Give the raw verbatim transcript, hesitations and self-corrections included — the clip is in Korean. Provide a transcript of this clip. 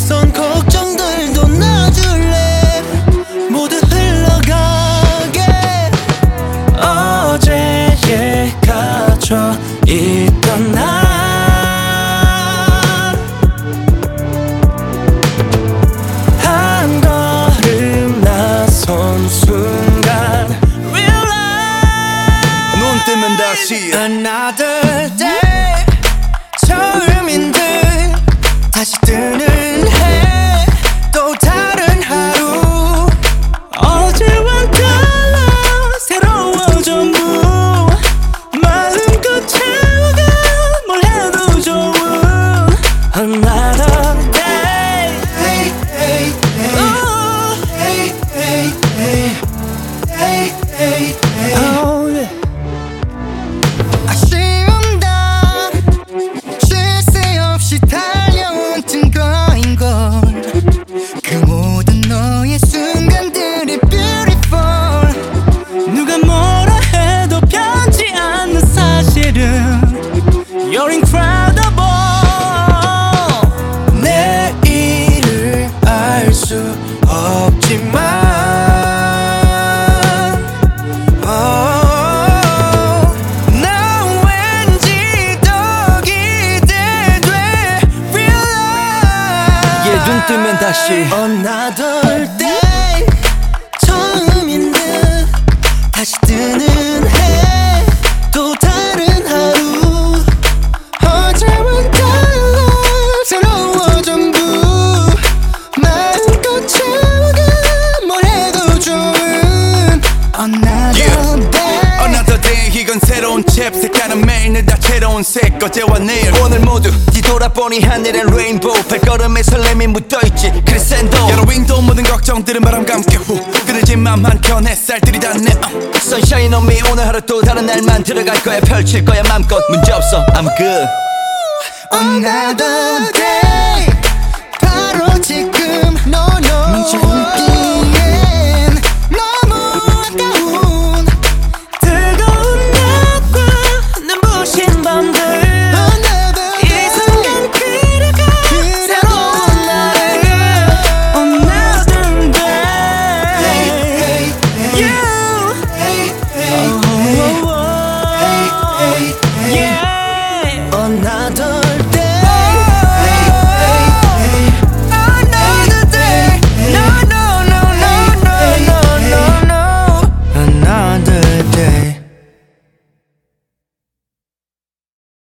앞선 걱정들도 놔줄래. 모두 흘러가게. 어제에 갇혀 있던 날 한 걸음 나선 순간 realize 눈 뜨면 다시 Another day. 처음인 듯 다시 뜨는 해. 또 다른 하루. 어제와 달라 새로워 전부. 마음껏 채워가 뭘 해도 좋은 Another day. Hey, hey, hey. Oh. Hey, hey, hey. Hey, hey, hey. Oh, yeah. 아쉬움다 쉴 새 없이 달려온 증거인걸. 그 모든 너의 순간들이 beautiful. 누가 뭐라 해도 변치 않는 사실은 You're incredible. 내일을 알 수 없지만 oh, 나 왠지 더 기대돼. Realize 얘 눈 뜨면 다시 Another day. 처음인 듯 다시 뜨는 해. 또 다른 하루. 어제와 달라 새로워 전부. 마음껏 채워가 뭘 해도 좋은 Another day. Another day 이건 새로운 챕. 색깔은 매일 늘 다채로운 색. 어제와 내일 오늘 모두 뒤돌아보니 하늘엔 레인보우. 발걸음에 설렘이 묻어있지 크리센도. 여러 윈도우 모든 걱정들은 바람 감게 후 그늘진 맘 한켠 햇살들이 닿네. uh. Sunshine on me. 오늘 하루 또 다른 날만 들어갈 거야. 펼칠 거야 맘껏 문제 없어 I'm good. Another day.